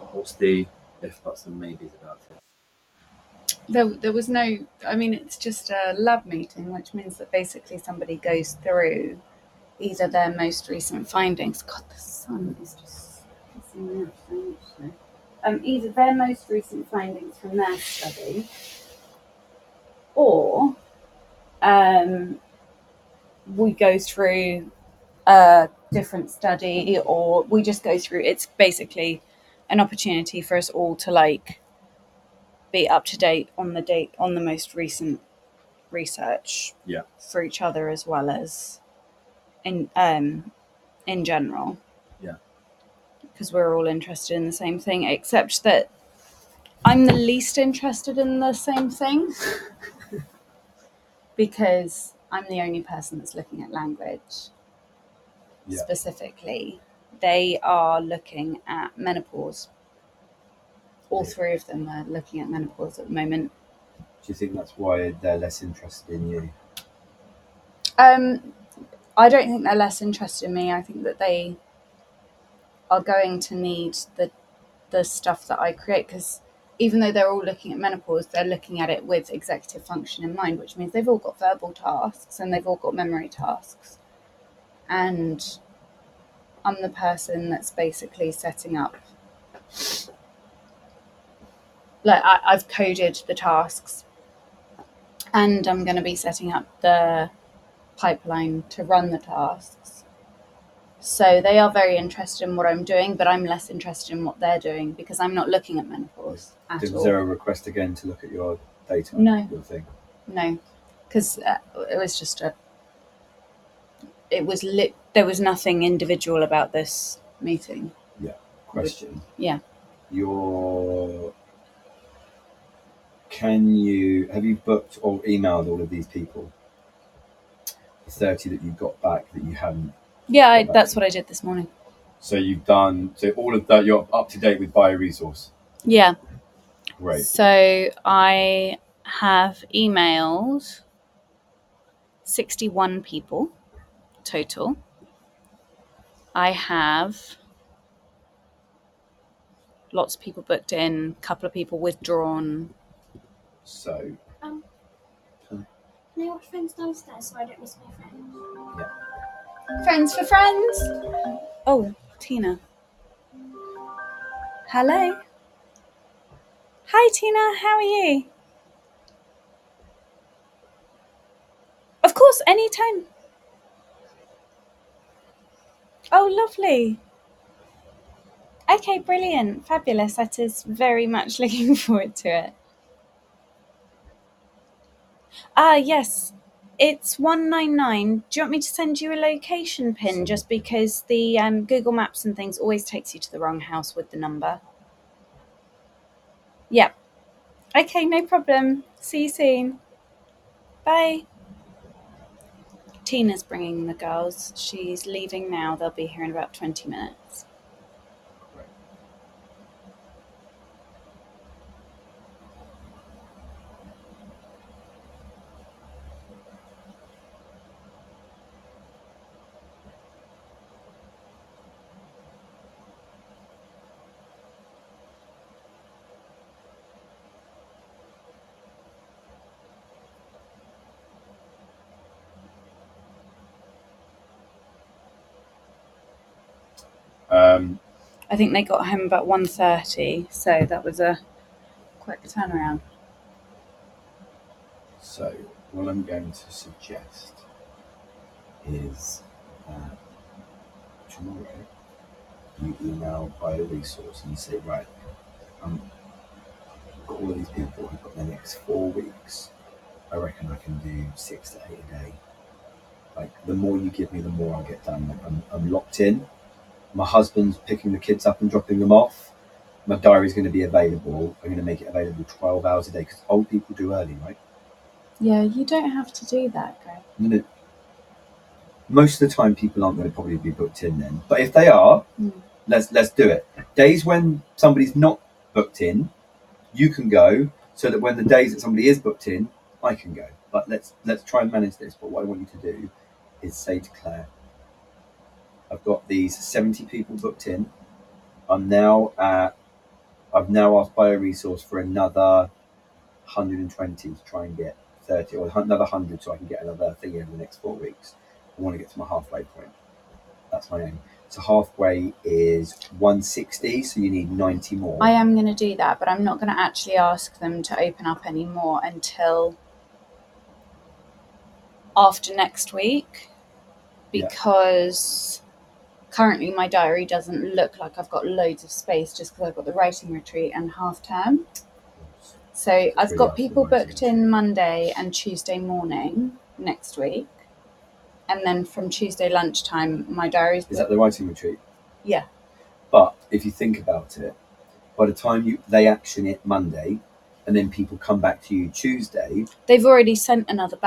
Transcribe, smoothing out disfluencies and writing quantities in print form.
What's the if buts and maybes about it? There was no, I mean, it's just a lab meeting, which means that basically somebody goes through either their most recent findings. God, the sun is just pissing me off so much today. Either their most recent findings from their study, or we go through a different study, or we just go through. It's basically an opportunity for us all to like be up to date on the most recent research Yeah. for each other as well as in general. Yeah. Because we're all interested in the same thing, except that I'm the least interested in the same thing because I'm the only person that's looking at language specifically. They are looking at menopause. All three of them are looking at menopause at the moment. Do you think that's why they're less interested in you? I don't think they're less interested in me. I think that they are going to need the stuff that I create, because even though they're all looking at menopause, they're looking at it with executive function in mind, which means they've all got verbal tasks and they've all got memory tasks. And I'm the person that's basically setting up, like I've coded the tasks, and I'm going to be setting up the pipeline to run the tasks. So they are very interested in what I'm doing, but I'm less interested in what they're doing because I'm not looking at menopause at all. Was there a request again to look at your data? No. Your thing? No, because it was just there was nothing individual about this meeting. Yeah. Question. Yeah. Have you booked or emailed all of these people? The 30 that you got back that you hadn't. Yeah, that's what I did this morning. So you've done, so all of that, you're up to date with Bioresource? Yeah. Great. So I have emailed 61 people total. I have lots of people booked in, a couple of people withdrawn. So. Can I watch Friends downstairs so I don't miss my friends? Yeah. Friends for friends. Oh, Tina. Hello. Hi, Tina. How are you? Of course, anytime. Oh, lovely. Okay, brilliant. Fabulous. That is very much looking forward to it. Yes. It's 199. Do you want me to send you a location pin just because the Google Maps and things always takes you to the wrong house with the number? Yep. Okay, no problem. See you soon. Bye. Tina's bringing the girls. She's leaving now. They'll be here in about 20 minutes. I think they got home about 1:30, so that was a quick turnaround. So what I'm going to suggest is tomorrow you email Bioresource and you say, right, I've got all of these people, I've got the next 4 weeks. I reckon I can do 6 to 8 a day. Like, the more you give me, the more I'll get done. Like, I'm locked in. My husband's picking the kids up and dropping them off. My diary's going to be available. I'm going to make it available 12 hours a day because old people do early, right? Yeah, you don't have to do that, Greg. No. Most of the time, people aren't going to probably be booked in then. But if they are, let's do it. Days when somebody's not booked in, you can go, so that when the days that somebody is booked in, I can go. But let's try and manage this. But what I want you to do is say to Claire, I've got these 70 people booked in. I'm now at I've now asked BioResource for another 120 to try and get 30, or another 100 so I can get another thing in the next 4 weeks. I want to get to my halfway point. That's my aim. So halfway is 160, so you need 90 more. I am going to do that, but I'm not going to actually ask them to open up any more until after next week, because currently my diary doesn't look like I've got loads of space just because I've got the writing retreat and half term. So I've got people booked in Monday and Tuesday morning next week. And then from Tuesday lunchtime, my diary's booked. Is that the writing retreat? Yeah. But if you think about it, by the time they action it Monday, and then people come back to you Tuesday, they've already sent another batch.